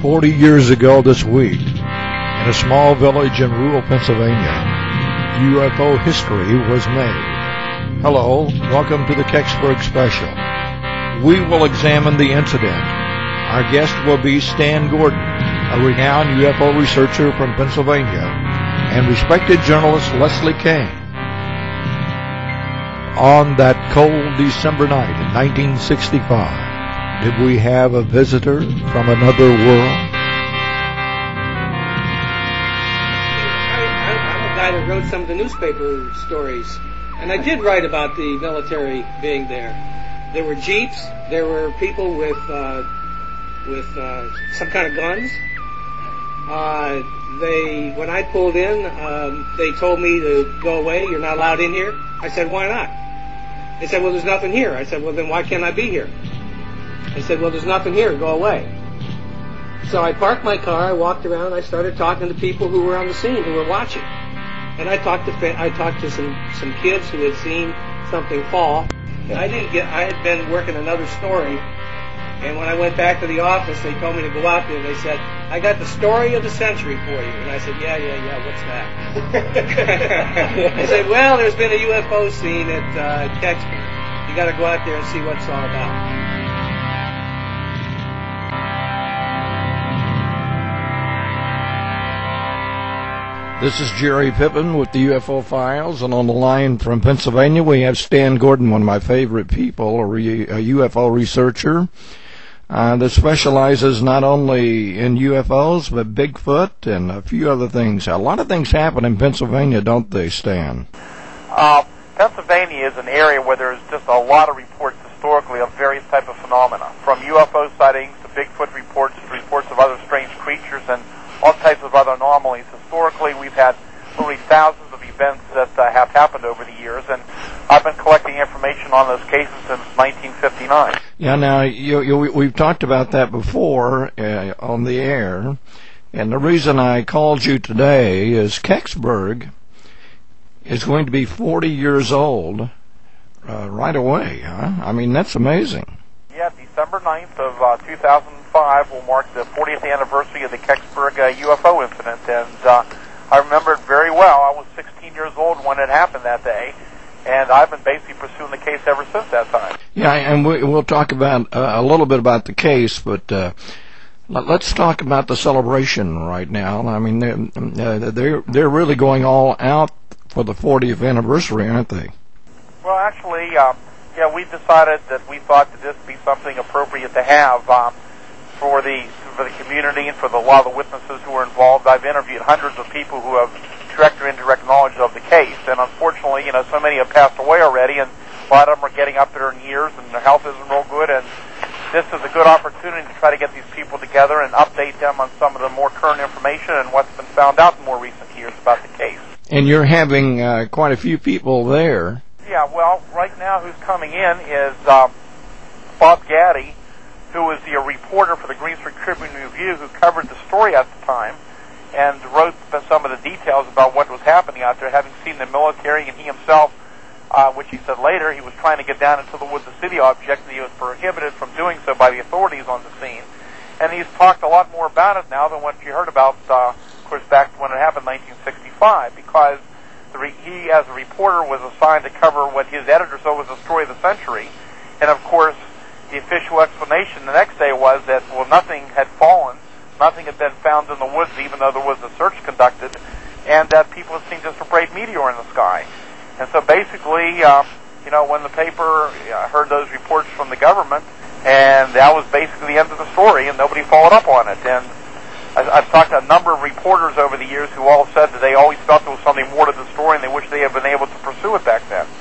40 years ago this week, in a small village in rural Pennsylvania, UFO history was made. Hello, welcome to the Kecksburg Special. We will examine the incident. Our guest will be Stan Gordon, a renowned UFO researcher from Pennsylvania, and respected journalist Leslie Kean. On that cold December night in 1965, did we have a visitor from another world? I'm a guy that wrote some of the newspaper stories, and I did write about the military being there. There were jeeps, there were people with some kind of guns. When I pulled in, they told me to go away. You're not allowed in here. I said, why not? They said, well, there's nothing here. I said, well, then why can't I be here? They said, well, there's nothing here. Go away. So I parked my car. I walked around. I started talking to people who were on the scene, who were watching. And I talked to some kids who had seen something fall. I had been working another story. And when I went back to the office, they told me to go out there. They said, I got the story of the century for you. And I said, yeah, what's that? They said, well, there's been a UFO scene at Kecksburg. You got to go out there and see what it's all about. This is Jerry Pippin with the UFO Files, and on the line from Pennsylvania we have Stan Gordon, one of my favorite people, a UFO researcher that specializes not only in UFOs but Bigfoot and a few other things. A lot of things happen in Pennsylvania, don't they, Stan? Pennsylvania is an area where there's just a lot of reports historically of various types of phenomena, from UFO sightings to Bigfoot reports to reports of other strange creatures and all types of other anomalies. Historically, we've had literally thousands of events that have happened over the years, and I've been collecting information on those cases since 1959. Yeah, now, we've talked about that before on the air, and the reason I called you today is Kecksburg is going to be 40 years old right away, huh? I mean, that's amazing. Yeah, December 9th of 2005 will mark the 40th anniversary of the Kecksburg UFO incident, and I remember it very well. I was 16 years old when it happened that day, and I've been basically pursuing the case ever since that time. Yeah, and we'll talk about a little bit about the case, but let's talk about the celebration right now. I mean, they're really going all out for the 40th anniversary, aren't they? Well, actually, we decided that we thought that this would be something appropriate to have for the community and for a lot of the witnesses who were involved. I've interviewed hundreds of people who have direct or indirect knowledge of the case, and unfortunately, so many have passed away already, and a lot of them are getting up there in years, and their health isn't real good, and this is a good opportunity to try to get these people together and update them on some of the more current information and what's been found out in more recent years about the case. And you're having quite a few people there. Yeah, well, right now who's coming in is Bob Gaddy, who was the reporter for the Greensburg Tribune Review, who covered the story at the time and wrote some of the details about what was happening out there, having seen the military, and he himself, which he said later, he was trying to get down into the woods of the city object, and he was prohibited from doing so by the authorities on the scene. And he's talked a lot more about it now than what you heard about, of course, back when it happened in 1965, because he, as a reporter, was assigned to cover what his editor said was the story of the century. And, of course, the official explanation the next day was that, well, nothing had fallen, nothing had been found in the woods, even though there was a search conducted, and that people had seen just a bright meteor in the sky. And so basically, when the paper heard those reports from the government, and that was basically the end of the story, and nobody followed up on it. And I've talked to a number of reporters over the years who all said that they always felt there was something more to the story and they wish they had been able to pursue it back then.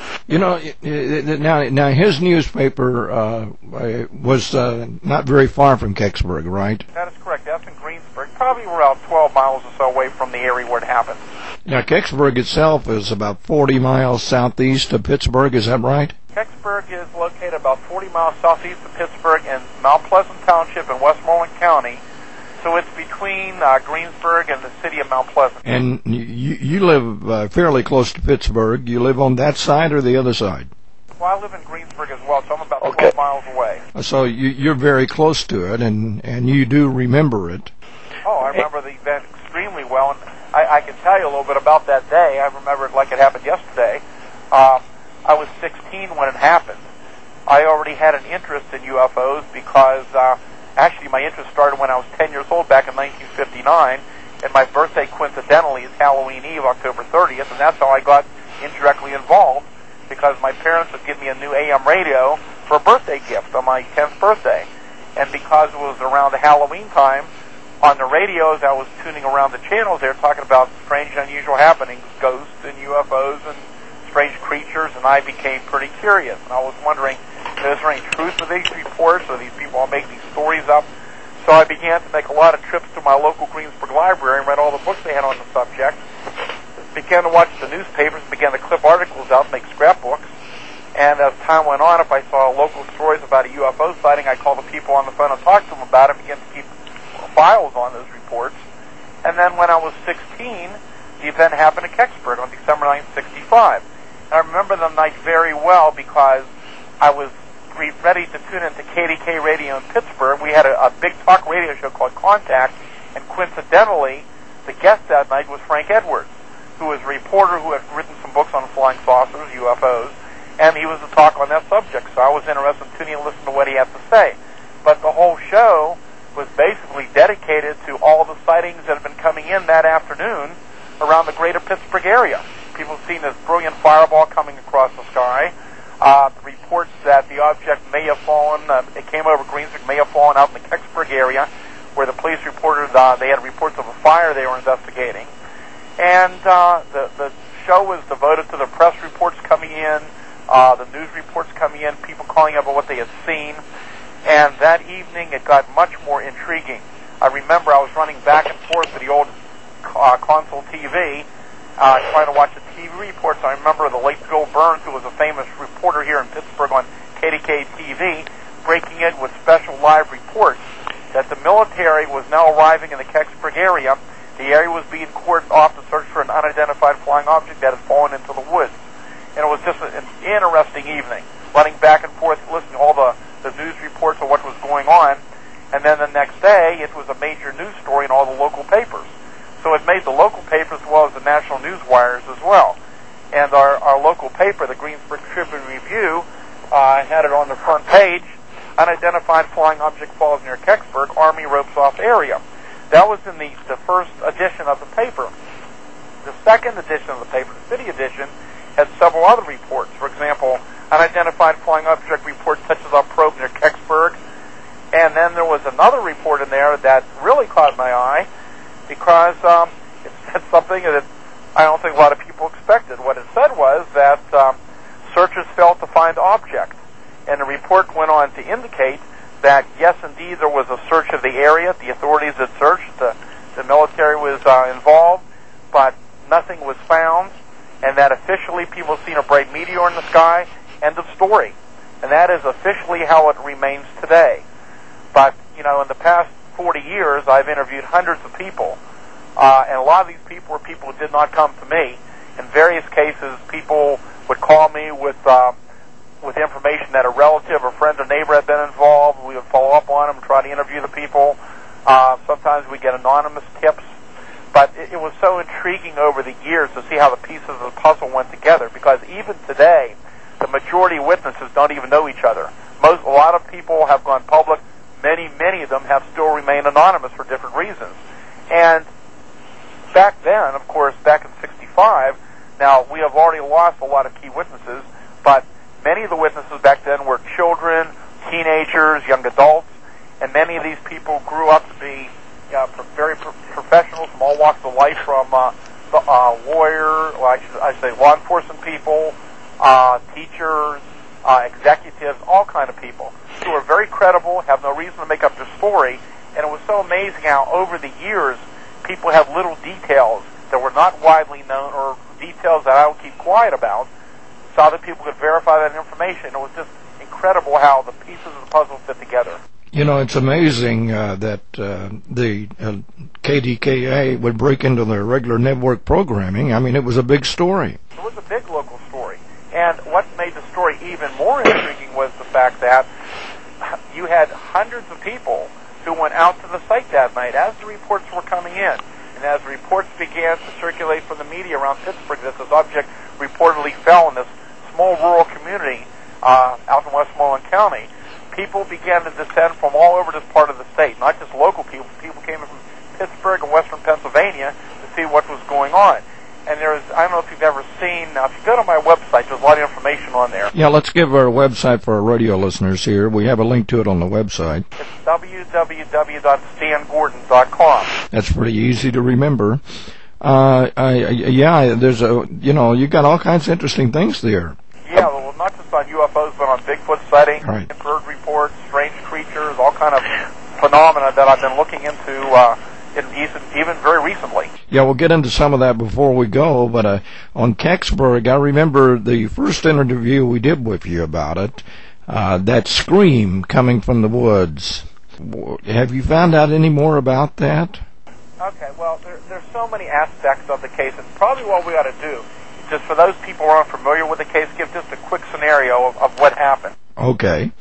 Now his newspaper was not very far from Kecksburg, right? That is correct. That's in Greensburg, probably around 12 miles or so away from the area where it happened. Now, Kecksburg itself is about 40 miles southeast of Pittsburgh, is that right? Kecksburg is located about 40 miles southeast of Pittsburgh in Mount Pleasant Township in Westmoreland County. So it's between Greensburg and the city of Mount Pleasant. And you live fairly close to Pittsburgh. You live on that side or the other side? Well, I live in Greensburg as well, so I'm about 12 miles away. So you're very close to it, and you do remember it. Oh, I remember the event extremely well, and I can tell you a little bit about that day. I remember it like it happened yesterday. I was 16 when it happened. I already had an interest in UFOs because actually my interest started when I was 10 years old back in 1959, and my birthday coincidentally is Halloween Eve, October 30th, and that's how I got indirectly involved, because my parents would give me a new AM radio for a birthday gift on my 10th birthday. And because it was around the Halloween time, on the radios I was tuning around the channels, they were talking about strange and unusual happenings, ghosts and UFOs and strange creatures, and I became pretty curious. And I was wondering, is there any truth to these reports, or these people all make these stories up? So I began to make a lot of trips to my local Greensburg library and read all the books they had on the subject. Began to watch the newspapers, began to clip articles out, make scrapbooks. And as time went on, if I saw local stories about a UFO sighting, I called the people on the phone and talked to them about it, began to keep files on those reports. And then when I was 16, the event happened in Kecksburg on December 9, 1965. And I remember the night very well because I was ready to tune into KDK radio in Pittsburgh. We had a big talk radio show called Contact, and coincidentally, the guest that night was Frank Edwards, who was a reporter who had written some books on flying saucers, UFOs, and he was to talk on that subject. So I was interested in tuning in and listening to what he had to say. But the whole show was basically dedicated to all the sightings that had been coming in that afternoon around the greater Pittsburgh area. People had seen this brilliant fireball coming across the sky. Reports that the object may have fallen, it came over Greensburg, may have fallen out in the Kecksburg area, where the police reported they had reports of a fire they were investigating. And the show was devoted to the press reports coming in, the news reports coming in, people calling about what they had seen. And that evening it got much more intriguing. I remember I was running back and forth to the old console TV, trying to watch the TV reports. I remember the late Bill Burns, who was a famous reporter here in Pittsburgh on KDK TV, breaking it with special live reports that the military was now arriving in the Kecksburg area. The area was being cordoned off to search for an unidentified flying object that had fallen into the woods. And it was just an interesting evening, running back and forth, listening to all the news reports of what was going on. And then the next day, it was a major news story in all the local papers. So it made the local paper as well as the national news wires as well. And our local paper, the Greensburg Tribune Review, had it on the front page, unidentified flying object falls near Kecksburg, Army ropes off area. That was in the first edition of the paper. The second edition of the paper, the city edition, had several other reports. For example, unidentified flying object report touches on probe near Kecksburg. And then there was another report in there that really caught my eye because it said something that I don't think a lot of people expected. What it said was that searchers failed to find object. And the report went on to indicate that, yes, indeed, there was a search of the area. The authorities had searched. The military was involved, but nothing was found. And that officially people have seen a bright meteor in the sky. End of story. And that is officially how it remains today. But, in the past 40 years, I've interviewed hundreds of people. And a lot of these people were people who did not come to me. In various cases, people would call me with information that a relative or friend or neighbor had been involved. We would follow up on them, try to interview the people. Sometimes we get anonymous tips. But it was so intriguing over the years to see how the pieces of the puzzle went together, because even today, the majority of witnesses don't even know each other. A lot of people have gone public. Many of them have still remained anonymous for different reasons. And back then, of course, back in 65, now we have already lost a lot of key witnesses, but many of the witnesses back then were children, teenagers, young adults, and many of these people grew up to be very professionals from all walks of life, from I say law enforcement people, teachers, executives, all kind of people who are very credible, have no reason to make up their story. And it was so amazing how over the years people have little details that were not widely known, or details that I would keep quiet about, so other people could verify that information. It was just incredible how the pieces of the puzzle fit together. It's amazing that the KDKA would break into their regular network programming. I mean, it was a big story. It was a big local story. And what made the story even more intriguing was the fact that you had hundreds of people who went out to the site that night as the reports were coming in. And as the reports began to circulate from the media around Pittsburgh that this object reportedly fell in this small rural community out in Westmoreland County, people began to descend from all over this part of the state, not just local people. People came in from Pittsburgh and western Pennsylvania to see what was going on. And there's, I don't know if you've ever seen, now if you go to my website, there's a lot of information on there. Yeah, let's give our website for our radio listeners here. We have a link to it on the website. It's www.stangordon.com. That's pretty easy to remember. There's you got all kinds of interesting things there. Yeah, well, not just on UFOs, but on Bigfoot sightings, right, bird reports, strange creatures, all kind of phenomena that I've been looking into even very recently. Yeah, we'll get into some of that before we go, but on Kecksburg, I remember the first interview we did with you about it, that scream coming from the woods. Have you found out any more about that? Okay, well, there's so many aspects of the case, and probably what we ought to do, just for those people who aren't familiar with the case, give just a quick scenario of what happened. Okay.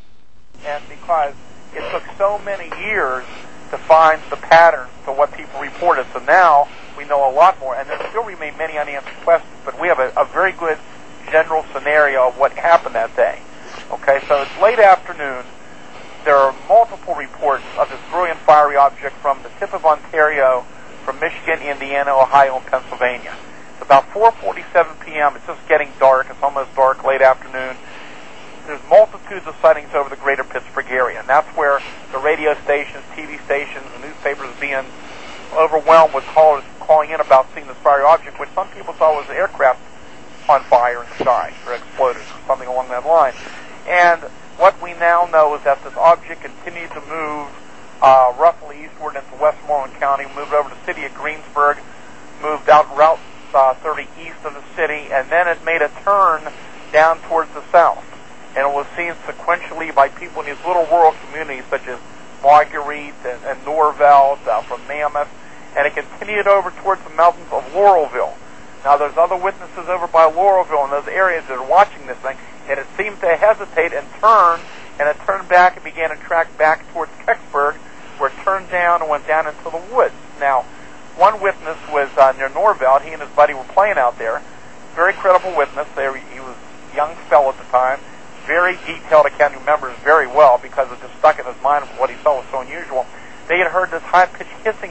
And because it took so many years to find the patterns to what people reported, so now we know a lot more, and there still remain many unanswered questions, but we have a very good general scenario of what happened that day. Okay, so it's late afternoon. There are multiple reports of this brilliant fiery object from the tip of Ontario, from Michigan, Indiana, Ohio, and Pennsylvania. It's about 4:47 p.m. It's just getting dark. It's almost dark, late afternoon. There's multitudes of sightings over the greater Pittsburgh area, and that's where the radio stations, TV stations, and newspapers are being overwhelmed with callers calling in about seeing this fiery object, which some people thought was an aircraft on fire in the sky, or exploded, or something along that line. And what we now know is that this object continued to move roughly eastward into Westmoreland County, moved over to the city of Greensburg, moved out Route 30 east of the city, and then it made a turn down towards the south. And it was seen sequentially by people in these little rural communities such as Marguerite and Norvelt, from Mammoth, and it continued over towards the mountains of Laurelville. Now there's other witnesses over by Laurelville in those areas that are watching this thing, and it seemed to hesitate and it turned back and began to track back towards Kecksburg, where it turned down and went down into the woods. Now, one witness was near Norvelt. He and his buddy were playing out there. Very credible witness. He was a young fellow at the time. Very detailed account. He remembers very well because it just stuck in his mind of what he saw was so unusual. They had heard this high-pitched hissing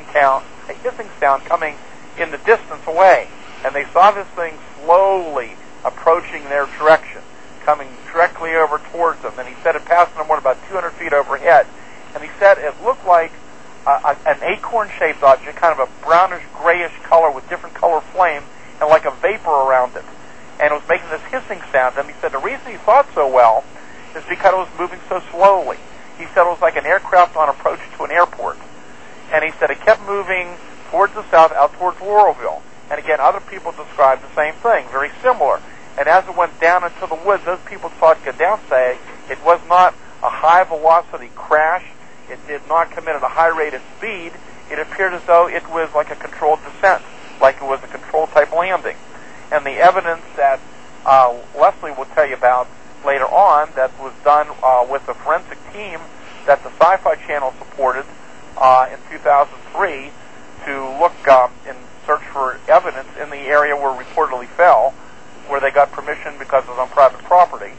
sound coming in the distance away, and they saw this thing slowly approaching their direction, coming directly over towards them. And he said it passed them about 200 feet overhead. And he said it looked like an acorn-shaped object, kind of a brownish-grayish color with different color flame, and like a vapor around it. And it was making this hissing sound. And he said the reason he saw it so well is because it was moving so slowly. He said it was like an aircraft on approach to an airport. And he said it kept moving towards the south, out towards Laurelville. And again, other people described the same thing, very similar. And as it went down into the woods, those people saw it go down, say it was not a high-velocity crash. It did not come in at a high rate of speed. It appeared as though it was like a controlled descent, like it was a control-type landing. And the evidence that Leslie will tell you about later on that was done with a forensic team that the Sci-Fi Channel supported in 2003 to look and search for evidence in the area where it reportedly fell, where they got permission because it was on private property.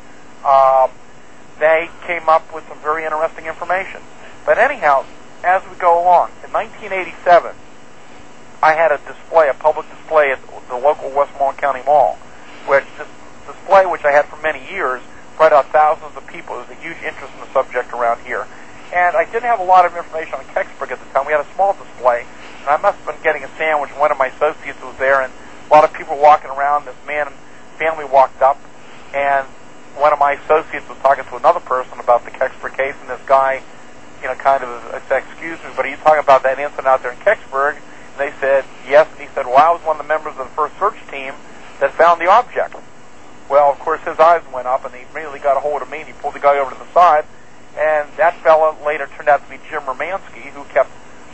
They came up with some very interesting information. But anyhow, as we go along, in 1987, I had a public display at the local Westmoreland County Mall, which this display, which I had for many years, brought out thousands of people. There was a huge interest in the subject around here. And I didn't have a lot of information on Kecksburg at the time. We had a small display, and I must have been getting a sandwich. One of my associates was there, and a lot of people were walking around. This man and family walked up, and one of my associates was talking to another person about the Kecksburg case, and this guy, kind of said, excuse me, but are you talking about that incident out there in Kecksburg? And they said, yes. And he said, well, I was one of the members of the first search team that found the object. Well, of course, his eyes went up, and he immediately got a hold of me, and he pulled the guy over to the side. And that fellow later turned out to be Jim Romansky, who kept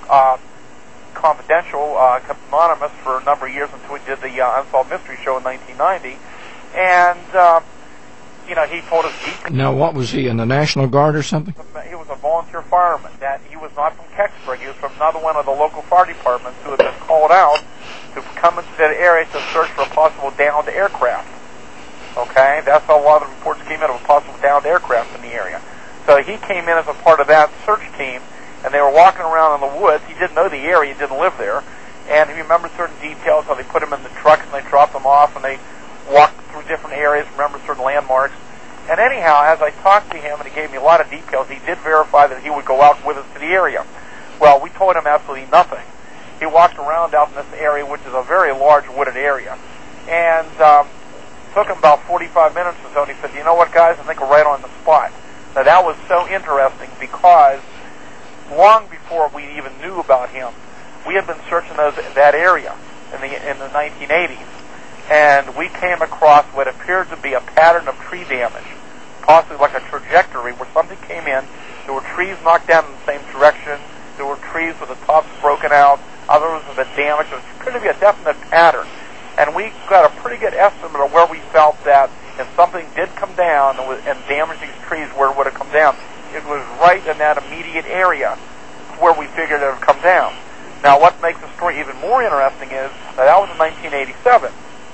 confidential, kept anonymous for a number of years until we did the Unsolved Mystery Show in 1990. And he told us Now, what was he, in the National Guard or something? he was a volunteer fireman. That he was not from Kecksburg. He was from another one of the local fire departments who had been called out to come into that area to search for a possible downed aircraft. Okay, that's how a lot of the reports came in of a possible downed aircraft in the area. So he came in as a part of that search team, and they were walking around in the woods. He didn't know the area, he didn't live there, and he remembered certain details, how they put him in the trucks and they dropped them off, and they walked through different areas, remembered certain landmarks. And anyhow, as I talked to him and he gave me a lot of details, he did verify that he would go out with us to the area. Well, we told him absolutely nothing. He walked around out in this area, which is a very large wooded area, and took him about 45 minutes or so, and he said, you know what, guys, I think we're right on the spot. Now, that was so interesting because long before we even knew about him, we had been searching that area in the 1980s, and we came across what appeared to be a pattern of tree damage, possibly like a trajectory where something came in. There were trees knocked down in the same direction. There were trees with the tops broken out. Others with the damage. It appeared to be a definite pattern. And we got a pretty good estimate of where we felt that if something did come down and damage these trees, where it would have come down. It was right in that immediate area where we figured it would come down. Now, what makes the story even more interesting is that was in 1987.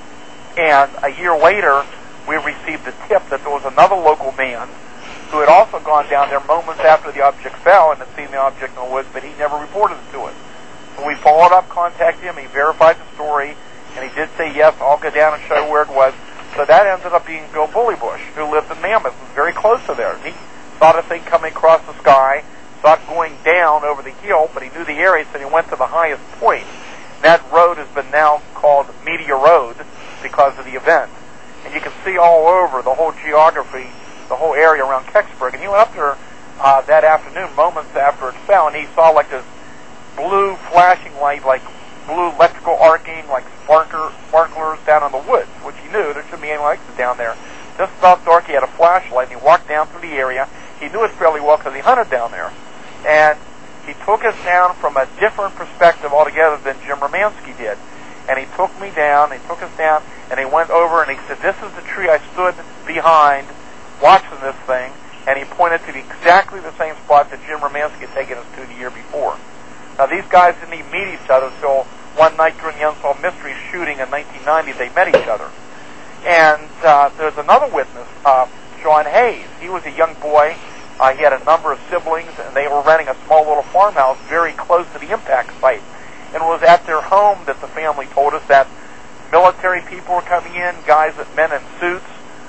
And a year later, we received a tip that there was another local man who had also gone down there moments after the object fell and had seen the object in the woods, but he never reported it to us. So we followed up, contacted him, he verified the story, and he did say, yes, I'll go down and show you where it was. So that ended up being Bill Bullybush, who lived in Mammoth, was very close to there. He saw the thing coming across the sky, saw it going down over the hill, but he knew the area, so he went to the highest point. And that road has been now called Meteor Road because of the event. And you can see all over the whole geography, the whole area around Kecksburg. And he went up there that afternoon, moments after it fell, and he saw like this blue flashing light, like blue electrical arcing, like sparklers down in the woods, which he knew there shouldn't be any lights down there. Just about dark, he had a flashlight, and he walked down through the area. He knew it fairly well because he hunted down there. And he took us down from a different perspective altogether than Jim Romanski did. And he took me down, he took us down, and he went over and he said, this is the tree I stood behind watching this thing, and he pointed to exactly the same spot that Jim Romanski had taken us to the year before. Now, these guys didn't even meet each other until one night during the Unsolved Mysteries shooting in 1990, they met each other. And there's another witness, John Hayes. He was a young boy. He had a number of siblings, and they were renting a small little farmhouse very close to the impact site. And it was at their home that the family told us that military people were coming in, men in suits,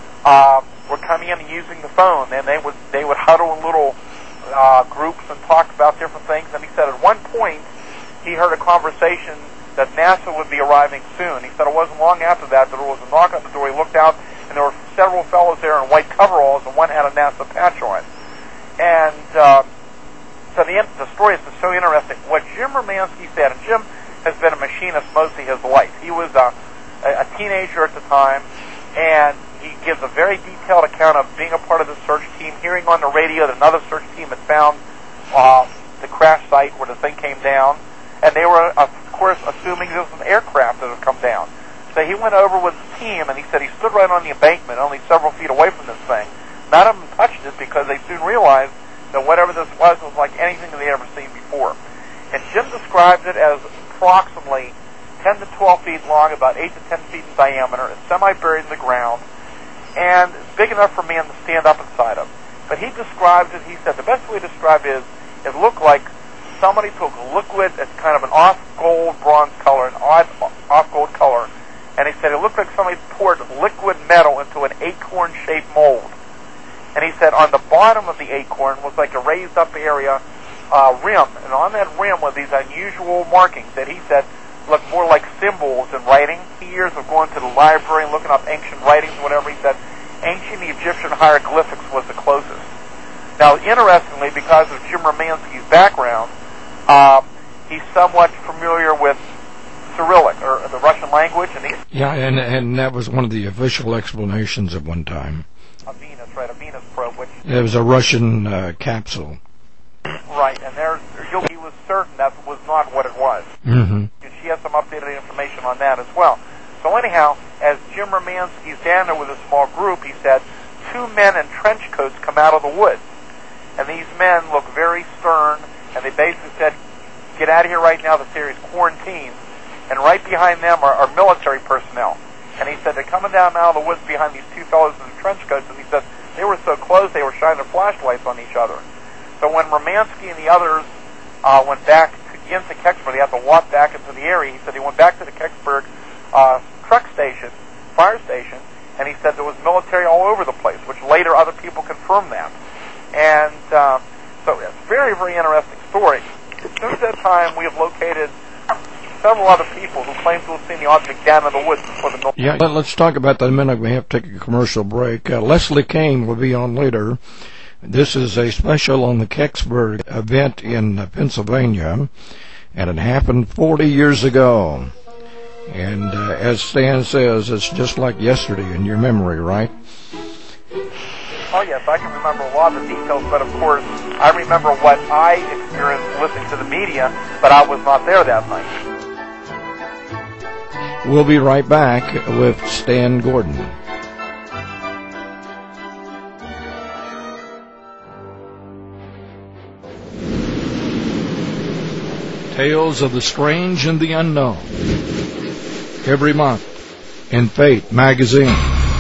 were coming in and using the phone, and they would huddle in little groups and talk about different things. And he said at one point he heard a conversation that NASA would be arriving soon. He said it wasn't long after that there was a knock on the door. He looked out, and there were several fellows there in white coveralls, and one had a NASA patch on. And so the story is so interesting. What Jim Romanski said, and Jim has been a machinist most of his life. He was a teenager at the time, and he gives a very detailed account of being a part of the search team, hearing on the radio that another search team had found the crash site where the thing came down, and they were, of course, assuming this was an aircraft that had come down. So he went over with the team, and he said he stood right on the embankment, only several feet away from this thing. None of them touched it because they soon realized that whatever this was like anything that they had ever seen before. And Jim describes it as approximately 10 to 12 feet long, about 8 to 10 feet in diameter, and semi-buried in the ground, and it's big enough for a man to stand up inside of. But he describes it, he said, the best way to describe it is, it looked like somebody took liquid, it's kind of an off-gold bronze color, an odd off-gold color, and he said it looked like somebody poured liquid metal into an acorn-shaped mold. And he said on the bottom of the acorn was like a raised up area rim, and on that rim were these unusual markings that he said looked more like symbols and writing. Years of going to the library and looking up ancient writings and whatever, he said ancient Egyptian hieroglyphics was the closest. Now, interestingly, because of Jim Romanski's background, he's somewhat familiar with Cyrillic, or the Russian language. And that was one of the official explanations at one time. A Venus probe, which... It was a Russian capsule. Right, and he was certain that was not what it was. Mm-hmm. And she has some updated information on that as well. So anyhow, as Jim Romanski's down there with a small group, he said, two men in trench coats come out of the woods. And these men look very stern, and they basically said, get out of here right now, this area is quarantined. And right behind them are military personnel. And he said they're coming down out of the woods behind these two fellows in trench coats, and he said they were so close they were shining their flashlights on each other. So when Romansky and the others went back into Kecksburg, they had to walk back into the area. He said he went back to the Kecksburg fire station, and he said there was military all over the place, which later other people confirmed that. And so it's a very, very interesting story. Since that time, we have located several other people who claim to have seen the object down in the woods before the military. Yeah, let's talk about that in a minute. We have to take a commercial break. Leslie Kane will be on later. This is a special on the Kecksburg event in Pennsylvania, and it happened 40 years ago. And as Stan says, it's just like yesterday in your memory, right? Oh, yes, I can remember a lot of the details, but of course, I remember what I experienced listening to the media, but I was not there that night. We'll be right back with Stan Gordon. Tales of the Strange and the Unknown. Every month in Fate magazine.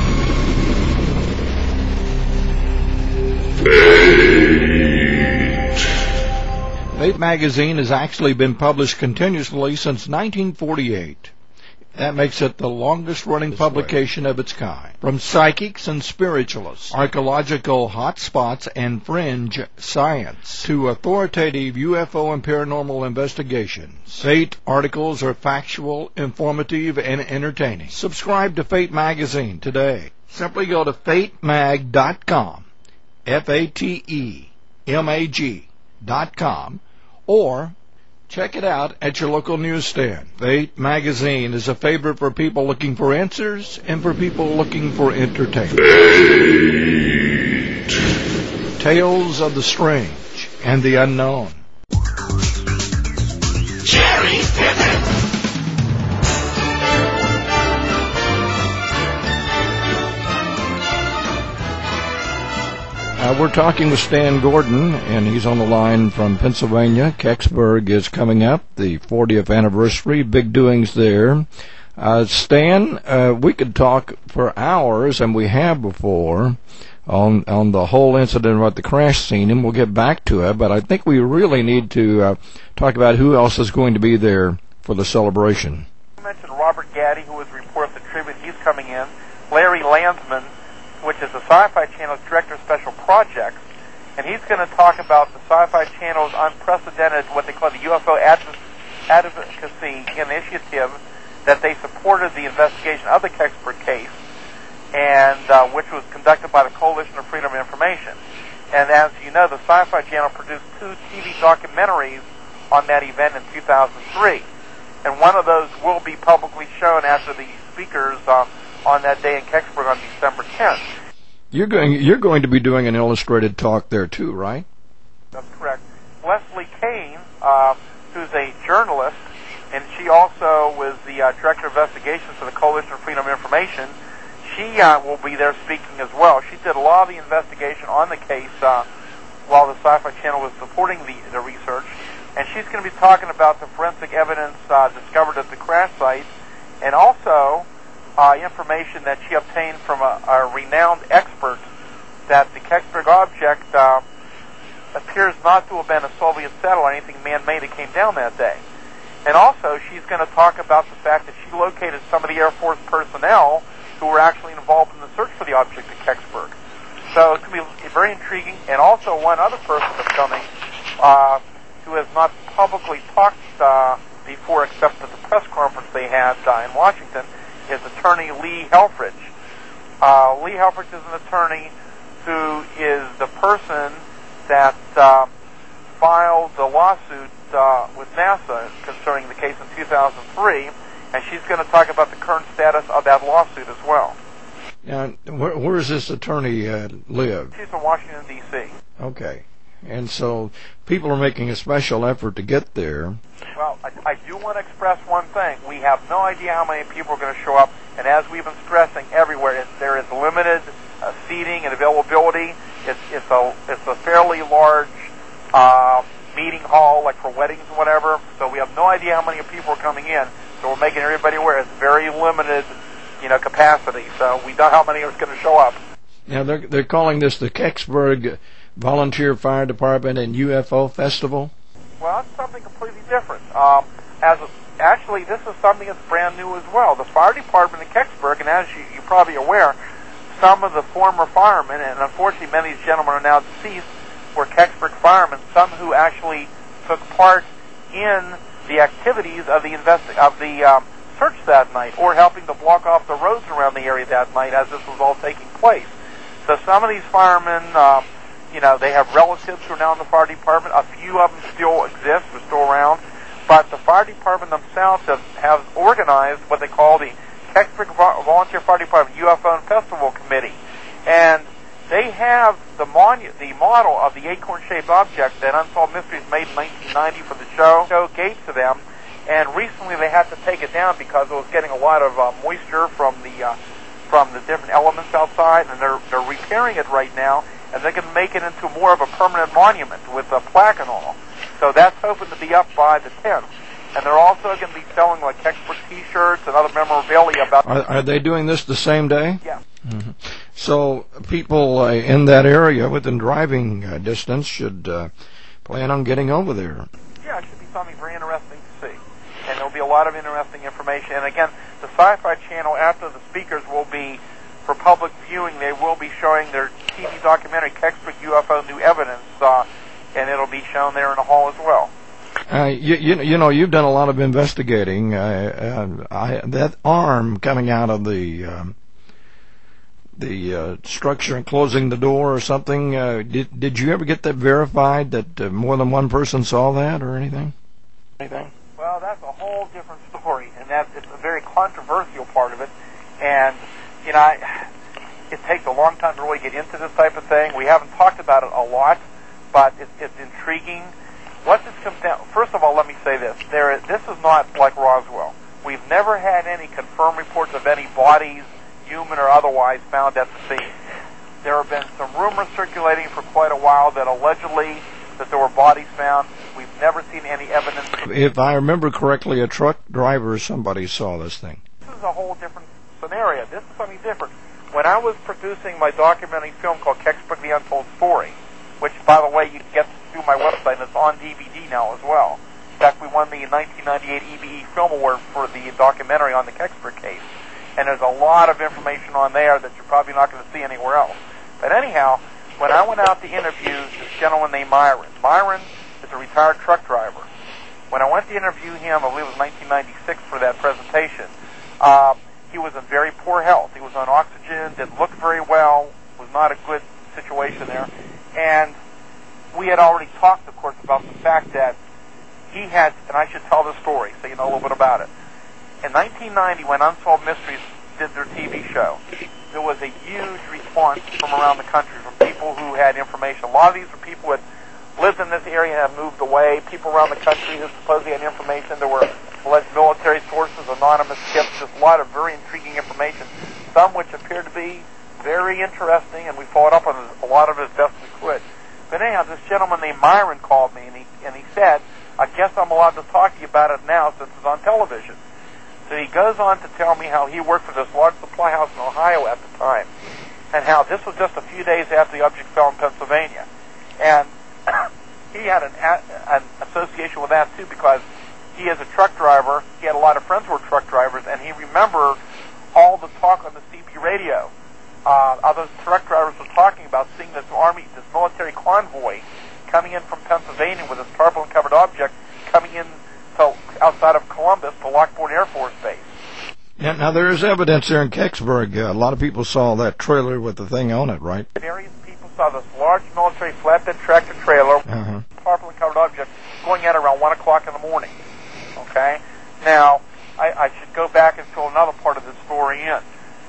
Fate magazine has actually been published continuously since 1948. That makes it the longest-running publication of its kind. From psychics and spiritualists, archaeological hotspots and fringe science, to authoritative UFO and paranormal investigations, Fate articles are factual, informative, and entertaining. Subscribe to Fate magazine today. Simply go to fatemag.com, FATEMAG.com, or check it out at your local newsstand. Fate magazine is a favorite for people looking for answers and for people looking for entertainment. Fate. Tales of the strange and the unknown. Jerry Piven. We're talking with Stan Gordon, and he's on the line from Pennsylvania. Kecksburg is coming up, the 40th anniversary, big doings there. Stan, we could talk for hours, and we have before, on the whole incident about the crash scene, and we'll get back to it, but I think we really need to talk about who else is going to be there for the celebration. You mentioned Robert Gaddy, who was reported the tribute. He's coming in. Larry Landsman, which is the Sci-Fi Channel's Director of Special Projects, and he's going to talk about the Sci-Fi Channel's unprecedented, what they call the UFO advocacy initiative, that they supported the investigation of the Kecksburg case, and which was conducted by the Coalition of Freedom of Information. And as you know, the Sci-Fi Channel produced 2 TV documentaries on that event in 2003, and one of those will be publicly shown after the speakers on that day in Kecksburg on December 10th. You're going to be doing an illustrated talk there too, right? That's correct. Leslie Kane, who's a journalist, and she also was the Director of Investigations for the Coalition of Freedom of Information, she will be there speaking as well. She did a lot of the investigation on the case while the Sci-Fi Channel was supporting the research, and she's going to be talking about the forensic evidence discovered at the crash site, and also information that she obtained from a renowned expert that the Kecksburg object appears not to have been a Soviet satellite or anything man-made that came down that day. And also, she's going to talk about the fact that she located some of the Air Force personnel who were actually involved in the search for the object at Kecksburg. So it's going to be very intriguing. And also, one other person that's coming who has not publicly talked before except at the press conference they had in Washington is attorney Lee Helfrich. Lee Helfrich is an attorney who is the person that filed the lawsuit with NASA concerning the case in 2003, and she's going to talk about the current status of that lawsuit as well. Now, where does this attorney live? She's in Washington, D.C. Okay. And so people are making a special effort to get there. Well, I do want to express one thing. We have no idea how many people are going to show up, and as we've been stressing everywhere, there is limited seating and availability. It's a fairly large meeting hall, like for weddings and whatever. So we have no idea how many people are coming in. So we're making everybody aware it's very limited, capacity. So we know how many are going to show up. Now they're calling this the Kecksburg Volunteer Fire Department and UFO Festival. Well, it's something completely different. Actually, this is something that's brand new as well. The fire department in Kecksburg, and as you're probably aware, some of the former firemen, and unfortunately many of these gentlemen are now deceased, were Kecksburg firemen, some who actually took part in the activities of the search that night, or helping to block off the roads around the area that night as this was all taking place. So some of these firemen, they have relatives who are now in the fire department. A few of them still exist, they're still around. But the fire department themselves have organized what they call the Kecksburg Volunteer Fire Department UFO and Festival Committee. And they have the model of the acorn-shaped object that Unsolved Mysteries made in 1990 for the show gave to them. And recently they had to take it down because it was getting a lot of moisture from the different elements outside, and they're repairing it right now, and they can make it into more of a permanent monument with a plaque and all. So that's hoping to be up by the 10th. And they're also going to be selling like Kecksburg T-shirts and other memorabilia about. Are they doing this the same day? Yeah. Mm-hmm. So people in that area within driving distance should plan on getting over there. Yeah, it should be something very interesting to see. And there'll be a lot of interesting information. And again, the Sci-Fi Channel, after the speakers will be, for public viewing, they will be showing their TV documentary, Kecksburg UFO New Evidence, and it'll be shown there in the hall as well. You've done a lot of investigating. That arm coming out of the structure and closing the door or something, did you ever get that verified that more than one person saw that or anything? Well, that's a whole different story, and it's a very controversial part of it. And, it takes a long time to really get into this type of thing. We haven't talked about it a lot, but it's intriguing. What this comes down, first of all, let me say this. This is not like Roswell. We've never had any confirmed reports of any bodies, human or otherwise, found at the scene. There have been some rumors circulating for quite a while that allegedly that there were bodies found. We've never seen any evidence. If I remember correctly, a truck driver or somebody saw this thing. This is a whole different scenario. This is something different. When I was producing my documentary film called Kecksburg: The Untold Story, which, by the way, you can get through my website, and it's on DVD now as well. In fact, we won the 1998 EBE Film Award for the documentary on the Kecksburg case. And there's a lot of information on there that you're probably not going to see anywhere else. But anyhow, when I went out to interview this gentleman named Myron is a retired truck driver. When I went to interview him, I believe it was 1996 for that presentation, he was in very poor health. He was on oxygen, didn't look very well, was not a good situation there. And we had already talked, of course, about the fact that he had, and I should tell the story so you know a little bit about it. In 1990, when Unsolved Mysteries did their TV show, there was a huge response from around the country from people who had information. A lot of these were people who had lived in this area and have moved away, people around the country who supposedly had information. There were alleged military sources, anonymous tips, just a lot of very intriguing information, some which appeared to be very interesting, and we followed up on a lot of it as best we could. But anyhow, this gentleman named Myron called me, and he said, I guess I'm allowed to talk to you about it now since it's on television. So he goes on to tell me how he worked for this large supply house in Ohio at the time, and how this was just a few days after the object fell in Pennsylvania. And he had an association with that, too, because he is a truck driver. He had a lot of friends who were truck drivers, and he remembered all the talk on the CB radio. Other truck drivers were talking about seeing this military convoy coming in from Pennsylvania with this tarpaulin-covered object coming in to outside of Columbus to Lockport Air Force Base. Yeah, now there is evidence there in Kecksburg. A lot of people saw that trailer with the thing on it, right? Various people saw this large military flatbed tractor trailer, tarpaulin-covered object, going at around 1 o'clock in the morning. Okay? Now, I should go back and fill another part of the story in.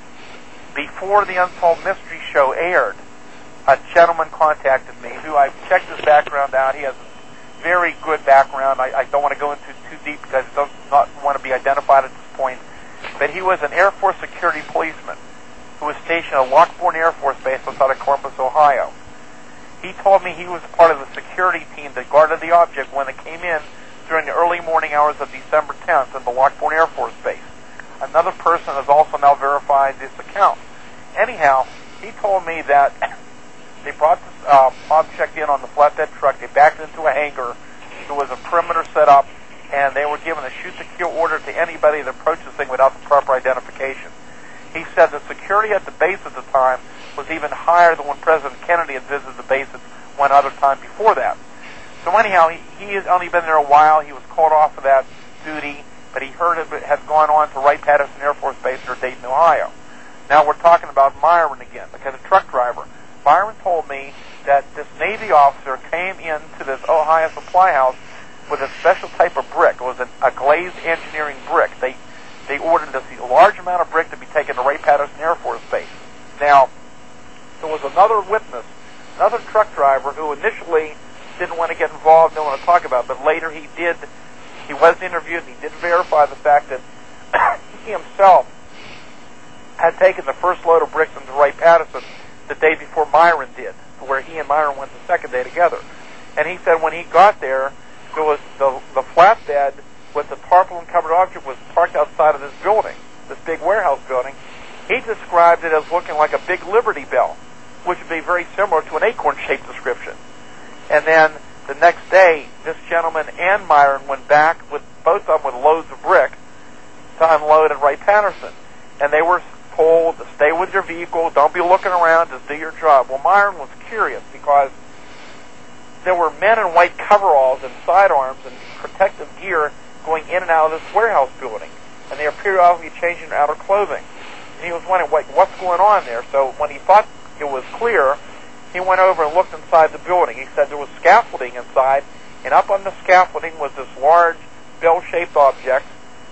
Before the Unsolved Mystery show aired, a gentleman contacted me who I've checked his background out. He has a very good background. I don't want to go into too deep because he does not want to be identified at this point. But he was an Air Force security policeman who was stationed at Lockbourne Air Force Base outside of Columbus, Ohio. He told me he was part of the security team that guarded the object when it came in during the early morning hours of December 10th at the Lockbourne Air Force Base. Another person has also now verified this account. Anyhow, he told me that they brought this object in on the flatbed truck. They backed it into a hangar. There was a perimeter set up, and they were given a shoot-to-kill order to anybody that approached this thing without the proper identification. He said the security at the base at the time was even higher than when President Kennedy had visited the base at one other time before that. So anyhow, he has only been there a while. He was called off of that duty, but he heard it had gone on to Wright-Patterson Air Force Base near Dayton, Ohio. Now we're talking about Myron again, the truck driver. Myron told me that this Navy officer came into this Ohio supply house with a special type of brick. It was a glazed engineering brick. They ordered this large amount of brick to be taken to Wright-Patterson Air Force Base. Now, there was another witness, another truck driver who initially didn't want to get involved, didn't want to talk about it, but later he did. He was interviewed, and he did verify the fact that he himself had taken the first load of bricks into Wright-Patterson the day before Myron did, where he and Myron went the second day together. And he said when he got there, there was the flatbed with the tarpaulin-covered object was parked outside of this building, this big warehouse building. He described it as looking like a big Liberty Bell, which would be very similar to an acorn-shaped description. And then the next day, this gentleman and Myron went back with both of them with loads of brick to unload at Wright-Patterson. And they were told to stay with your vehicle, don't be looking around, just do your job. Well, Myron was curious because there were men in white coveralls and sidearms and protective gear going in and out of this warehouse building. And they were periodically changing their outer clothing. And he was wondering, what's going on there? So when he thought it was clear, he went over and looked inside the building. He said there was scaffolding inside, and up on the scaffolding was this large bell-shaped object,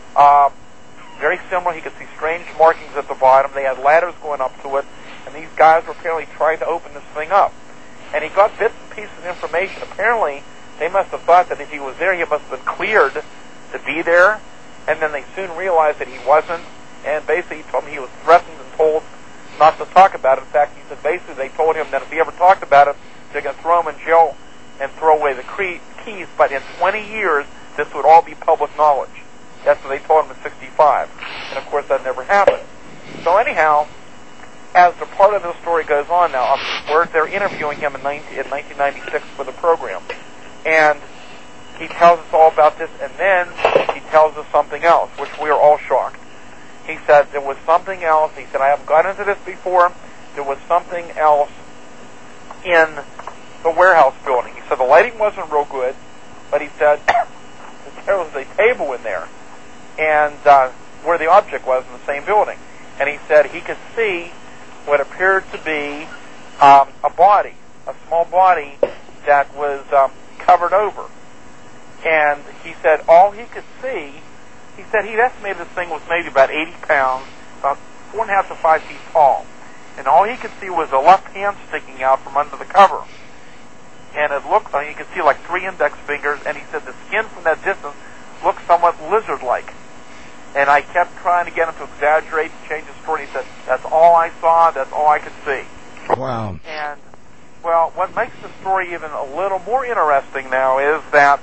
very similar. He could see strange markings at the bottom. They had ladders going up to it, and these guys were apparently trying to open this thing up. And he got bits and pieces of information. Apparently, they must have thought that if he was there, he must have been cleared to be there, and then they soon realized that he wasn't, and basically he told me he was threatened and told not to talk about it. In fact, he said basically they told him that if he ever talked about it, they're going to throw him in jail and throw away the keys, but in 20 years, this would all be public knowledge. That's what they told him in 65. And of course, that never happened. So anyhow, as the part of the story goes on now, they're interviewing him in 1996 for the program. And he tells us all about this, and then he tells us something else, which we are all shocked. He said there was something else. He said, I haven't got into this before. There was something else in the warehouse building. He said the lighting wasn't real good, but he said there was a table in there, and where the object was in the same building. And he said he could see what appeared to be a body, a small body that was covered over. And he said all he could see, he said he'd estimated this thing was maybe about 80 pounds, about 4.5 to 5 feet tall. And all he could see was a left hand sticking out from under the cover. And it looked like, you could see like 3 index fingers, and he said the skin from that distance looked somewhat lizard-like. And I kept trying to get him to exaggerate, change the story. He said, that's all I saw, that's all I could see. Wow. And, well, what makes the story even a little more interesting now is that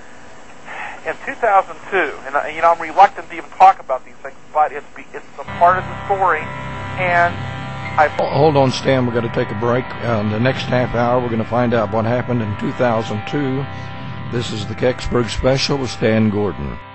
in 2002, and I'm reluctant to even talk about these things, but it's a part of the story, and Hold on, Stan, we're going to take a break. In the next half hour, we're going to find out what happened in 2002. This is the Kecksburg Special with Stan Gordon.